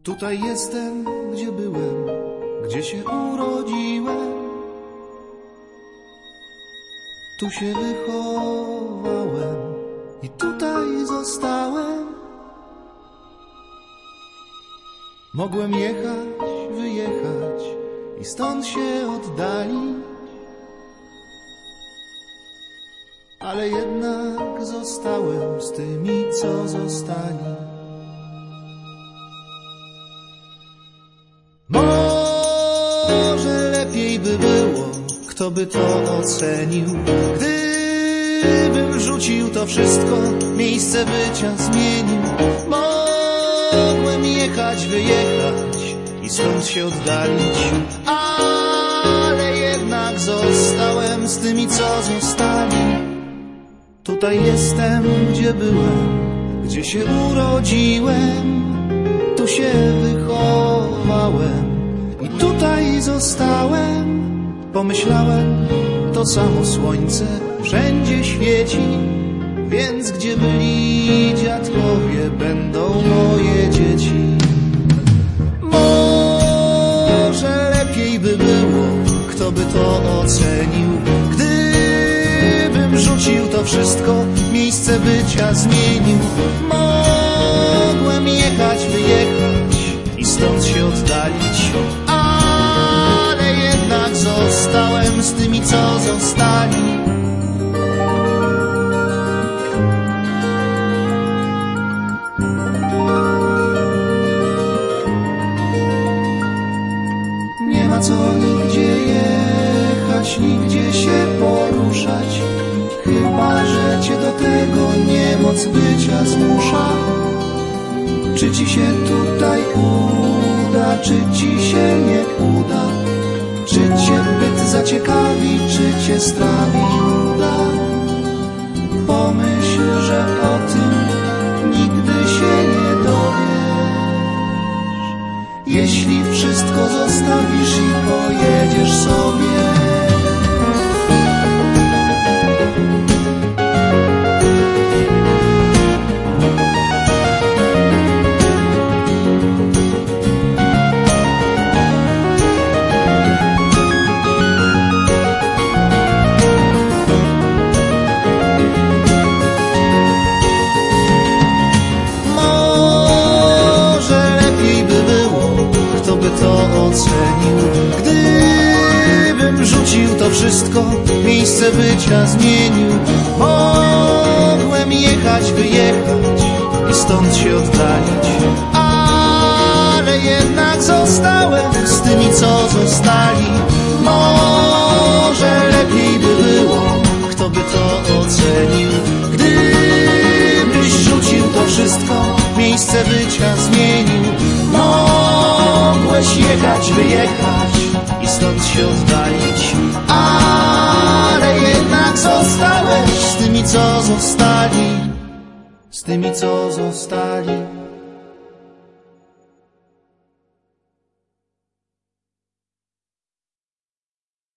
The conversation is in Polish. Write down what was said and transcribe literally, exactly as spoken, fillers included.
Tutaj jestem, gdzie byłem, gdzie się urodziłem. Tu się wychowałem i tutaj zostałem. Mogłem jechać, wyjechać i stąd się oddalić, ale jednak zostałem z tymi, co zostali. Może lepiej by było, kto by to ocenił, gdybym rzucił to wszystko, miejsce bycia zmienił. Mogłem jechać, wyjechać i stąd się oddalić, ale jednak zostałem z tymi, co zostali. Tutaj jestem, gdzie byłem, gdzie się urodziłem. Tu się wychowałem i tutaj zostałem. Pomyślałem, to samo słońce wszędzie świeci, więc gdzie byli dziadkowie, będą moje dzieci. Może lepiej by było, kto by to ocenił, gdybym rzucił to wszystko, miejsce bycia zmienił. Mogłem jechać, wyjechać i stąd się oddalić, ale jednak zostałem z tymi, co zostali. Nie ma co nigdzie jechać, nigdzie się poruszać, chyba że cię do tego niemoc bycia zmusza. Czy ci się tutaj uda, czy ci się nie uda? Czy cię byt zaciekawi, czy cię strawi nuda? Pomyśl, że o tym nigdy się nie dowiesz, jeśli wszystko zostawisz i pojedziesz sobie. Gdybym rzucił to wszystko, miejsce bycia zmienił. Mogłem jechać, wyjechać i stąd się oddalić, ale jednak zostałem z tymi, co zostali. Może lepiej by było, kto by to ocenił, gdybyś rzucił to wszystko, miejsce bycia zmienił. Mogłeś jechać, wyjechać i stąd się oddalić, ale jednak zostałeś z tymi, co zostali, z tymi, co zostali.